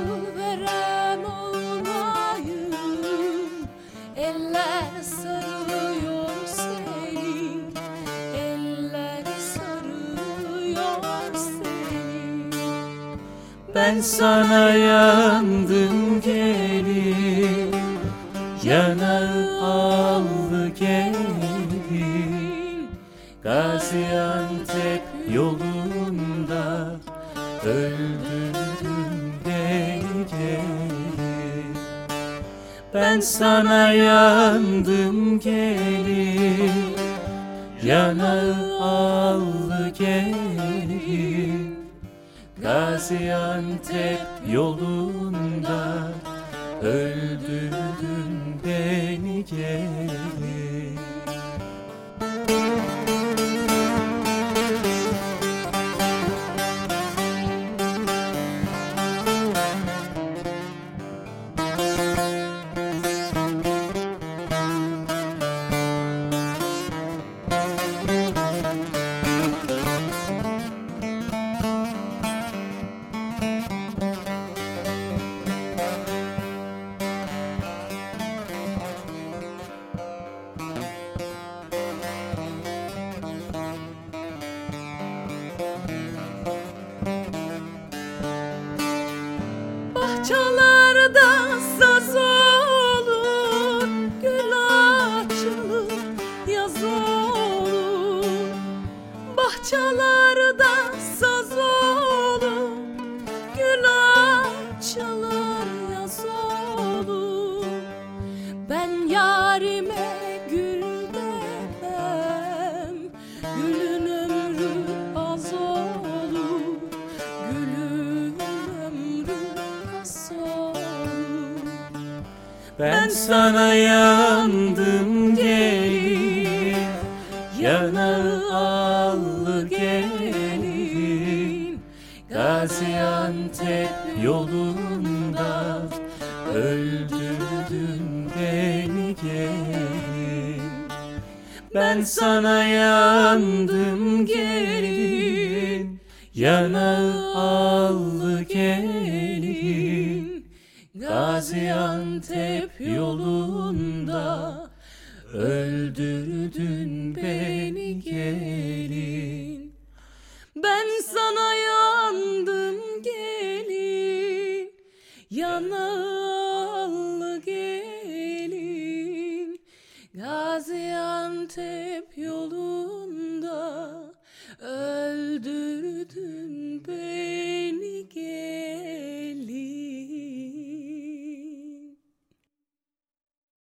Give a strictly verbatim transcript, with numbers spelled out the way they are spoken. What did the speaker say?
verem olayım. Eller sarılıyor seni, eller sarılıyor seni. Ben sana yandım gelin, yanağı allı gelin. Gaziantep yolunda öldürdün beni gelin. Ben sana yandım gelin, yanağı allı gelin. Gaziantep yolunda öldürdün beni gelin. Bahçelerde saz olur, gül açılır, yaz olur. Bahçelerde saz olur, gül açılır, yaz olur. Ben yarime gül demem, gülün ömrü az olur, gülün ömrü az olur. Ben sana yandım gelin, yanağı allı gelin. Gaziantep yolunda öldürdün beni gelin. Ben sana yandım gelin, yanağı allı gelin. Gaziantep yolunda öldürdün beni gelin. Ben sana yandım gelin, yanağı allı gelin. Gaziantep yolunda öldür